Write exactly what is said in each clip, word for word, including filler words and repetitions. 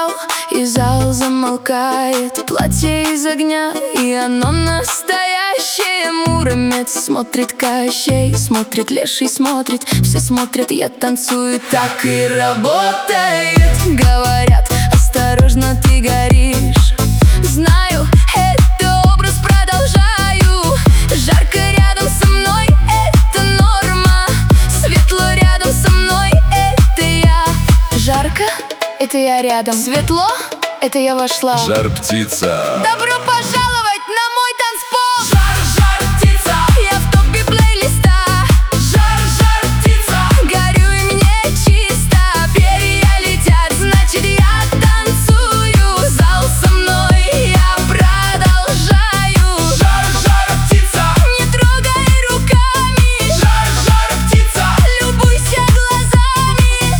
и зал замолкает. Платье из огня, и оно настоящее. Муромец смотрит, Кощей смотрит, Леший смотрит. Все смотрят, я танцую, так и работает. Говорят, осторожно, ты горишь. Знаю, это образ, продолжаю. Жарко рядом со мной, это норма. Светло рядом со мной, это я. Жарко, это я рядом. Светло, это я вошла. Жар-птица. Добро пожаловать на мой танцпол. Жар, жар, птица. Я в топе плейлиста. Жар, жар, птица. Горю и мне чисто. Перья летят, значит я танцую. Зал со мной, я продолжаю. Жар, жар, птица. Не трогай руками. Жар, жар, птица. Любуйся глазами.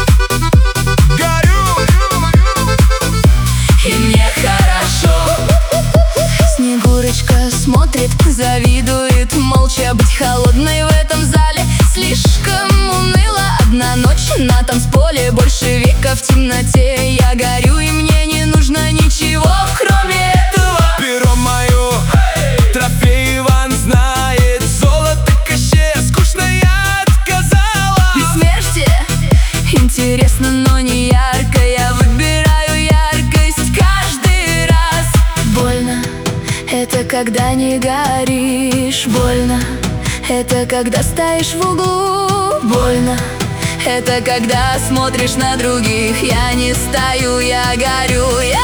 Горю, И мне хорошо. Снегурочка смотрит, завидует. Молча быть холодной в этом зале слишком уныло. Одна ночь на танцполе, больше века в темноте. Я горю, и мне не нужно ничего, кроме этого. перо мое, трофей Иван знает. Золото Кощея, скучно я отказала. И смерти интересно, но не ярко. Я выбираю яркость каждый раз. Больно, это когда не горишь. Больно, это когда стоишь в углу. Больно, это когда смотришь на других. Я не стою, я горю, я